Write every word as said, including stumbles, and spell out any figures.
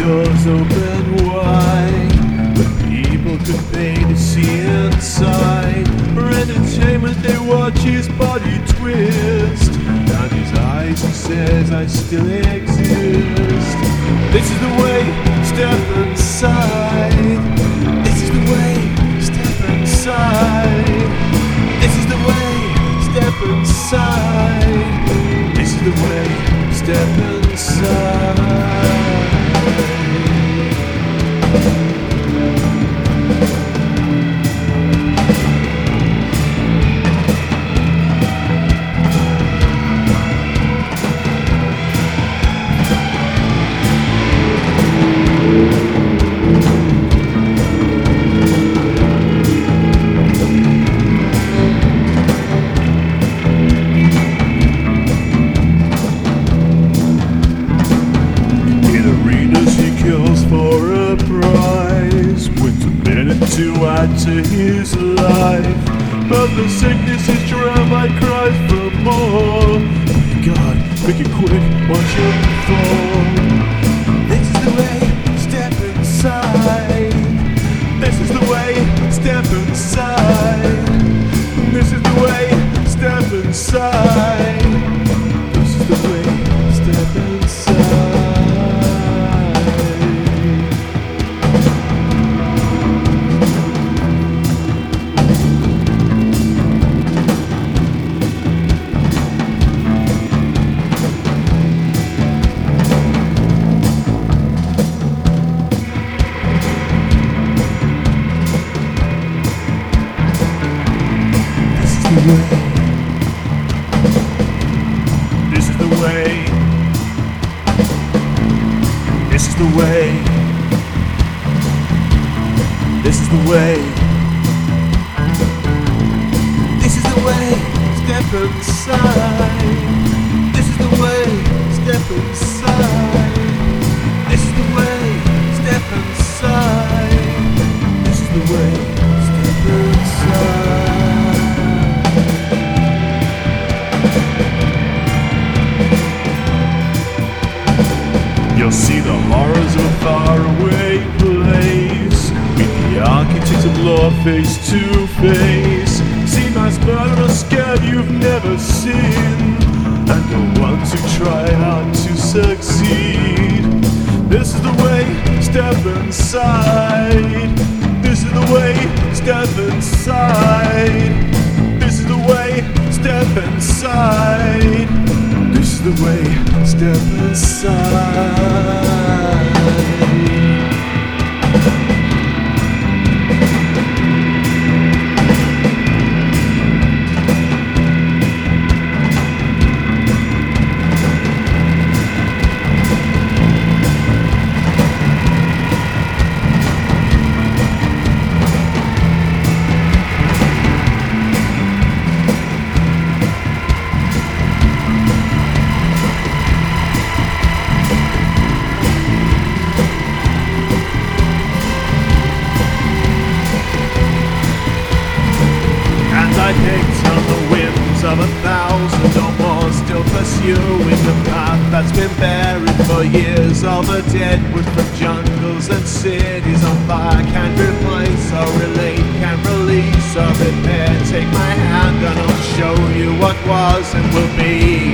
doors open wide, but people could pay to see inside. For entertainment they watch his body twist, and his eyes he says, I still exist. This is the way, step inside. This is the way, step inside. This is the way, step inside. This is the way, step inside. For a prize, wins a minute to add to his life. But the sickness is drowned by cries for more. God, make it quick, watch him fall. This is the way, step inside. This is the way, step inside. This is the way, step inside. This is the way, step inside. This is the way. This is the way. This is the way. This is the way. Step inside. This is the way. Step inside. This is the way. Step inside. This is the way. Step inside. You'll see the horrors of a faraway place. Meet the architects of law face to face. See mass murderer scared you've never seen, and the ones who try hard to succeed. This is the way, step inside. This is the way, step inside. This is the way, step inside. This is the way, step inside. I picked on the whims of a thousand or more, still pursuing the path that's been buried for years. All the dead wood from jungles and cities on fire can't replace or relate, can't release or repair. Take my hand and I'll show you what was and will be.